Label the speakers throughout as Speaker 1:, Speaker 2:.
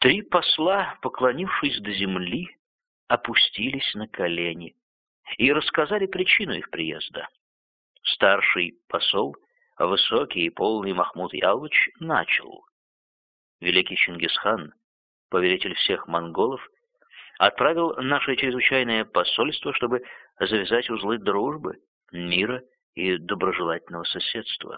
Speaker 1: 3 посла, поклонившись до земли, опустились на колени и рассказали причину их приезда. Старший посол, высокий и полный Махмуд Ялович, начал. Великий Чингисхан, повелитель всех монголов, отправил наше чрезвычайное посольство, чтобы завязать узлы дружбы, мира и доброжелательного соседства.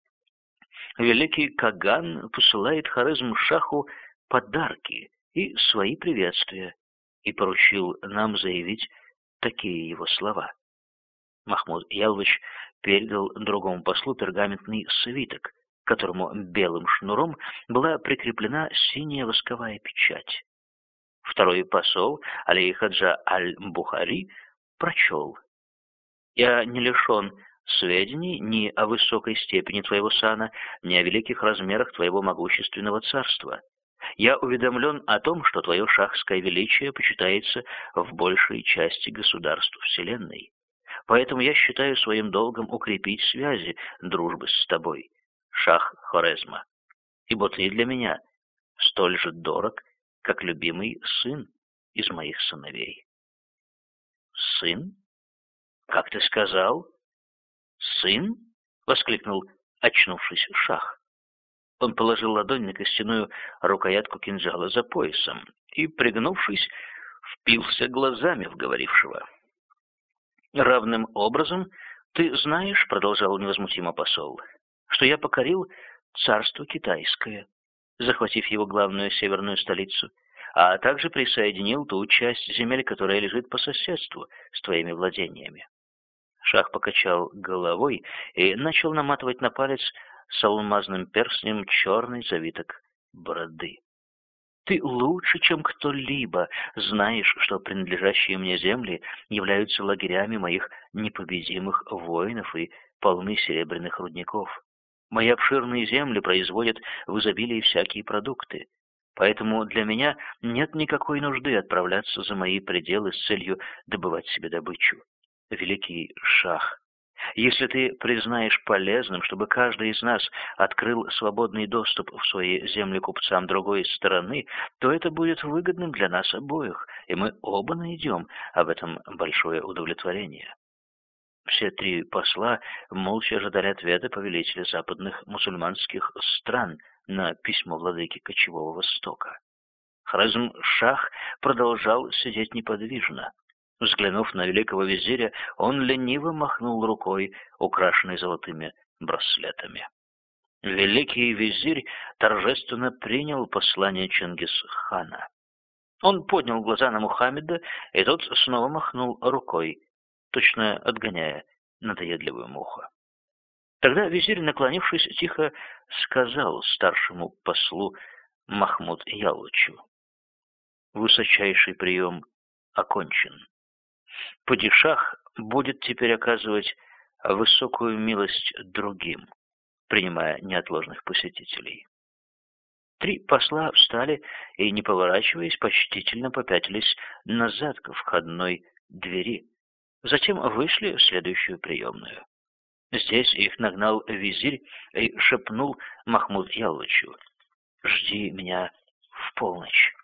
Speaker 1: Великий Каган посылает Хорезм-Шаху подарки и свои приветствия и поручил нам заявить такие его слова. Махмуд Ялович передал другому послу пергаментный свиток, к которому белым шнуром была прикреплена синяя восковая печать. Второй посол, Али Хаджа Аль-Бухари, прочел: «Я не лишен сведений ни о высокой степени твоего сана, ни о великих размерах твоего могущественного царства. Я уведомлен о том, что твое шахское величие почитается в большей части государств Вселенной. Поэтому я считаю своим долгом укрепить связи дружбы с тобой, шах Хорезма, ибо ты для меня столь же дорог, как любимый сын из моих сыновей». «Сын? Как ты сказал? Сын?» — воскликнул очнувшись шах. Он положил ладонь на костяную рукоятку кинжала за поясом и, пригнувшись, впился глазами в говорившего. «Равным образом ты знаешь, — продолжал невозмутимо посол, — что я покорил царство китайское, захватив его главную северную столицу, а также присоединил ту часть земель, которая лежит по соседству с твоими владениями». Шах покачал головой и начал наматывать на палец с алмазным перстнем черный завиток бороды. «Ты лучше, чем кто-либо, знаешь, что принадлежащие мне земли являются лагерями моих непобедимых воинов и полны серебряных рудников. Мои обширные земли производят в изобилии всякие продукты, поэтому для меня нет никакой нужды отправляться за мои пределы с целью добывать себе добычу. Великий шах, если ты признаешь полезным, чтобы каждый из нас открыл свободный доступ в свои земли купцам другой стороны, то это будет выгодным для нас обоих, и мы оба найдем об этом большое удовлетворение». Все 3 посла молча ожидали ответа повелителя западных мусульманских стран на письмо владыки Кочевого Востока. Хорезм-Шах продолжал сидеть неподвижно. Взглянув на великого визиря, он лениво махнул рукой, украшенной золотыми браслетами. Великий визирь торжественно принял послание Чингисхана. Он поднял глаза на Мухаммеда, и тот снова махнул рукой, точно отгоняя надоедливую муху. Тогда визирь, наклонившись, тихо сказал старшему послу Махмуд Яловичу: «Высочайший прием окончен. Падишах будет теперь оказывать высокую милость другим, принимая неотложных посетителей». 3 посла встали и, не поворачиваясь, почтительно попятились назад к входной двери. Затем вышли в следующую приемную. Здесь их нагнал визирь и шепнул Махмуд Яловичу: «Жди меня в полночь».